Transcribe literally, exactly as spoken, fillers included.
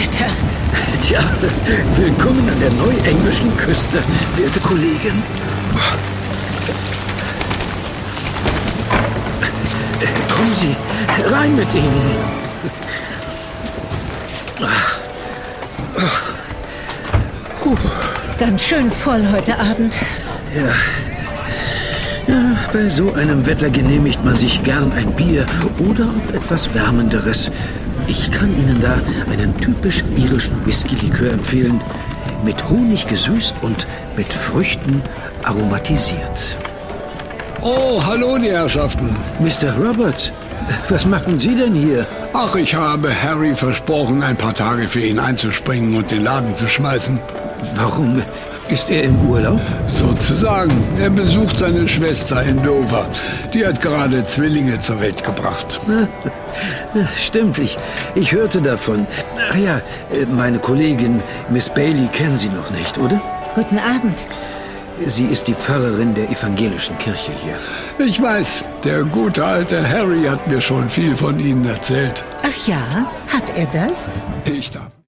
Wetter. Tja, willkommen an der neuenglischen Küste, werte Kollegin. Kommen Sie, rein mit Ihnen. Puh, ganz schön voll heute Abend. Ja. Ja, bei so einem Wetter genehmigt man sich gern ein Bier oder auch etwas Wärmenderes. Ich kann Ihnen da einen typisch irischen Whisky-Likör empfehlen, mit Honig gesüßt und mit Früchten aromatisiert. Oh, hallo, die Herrschaften. Mister Roberts, was machen Sie denn hier? Ach, ich habe Harry versprochen, ein paar Tage für ihn einzuspringen und den Laden zu schmeißen. Warum? Ist er im Urlaub? Sozusagen. Er besucht seine Schwester in Dover. Die hat gerade Zwillinge zur Welt gebracht. Stimmt, ich, ich hörte davon. Ach ja, meine Kollegin Miss Bailey kennen Sie noch nicht, oder? Guten Abend. Sie ist die Pfarrerin der evangelischen Kirche hier. Ich weiß, der gute alte Harry hat mir schon viel von Ihnen erzählt. Ach ja, hat er das? Ich darf.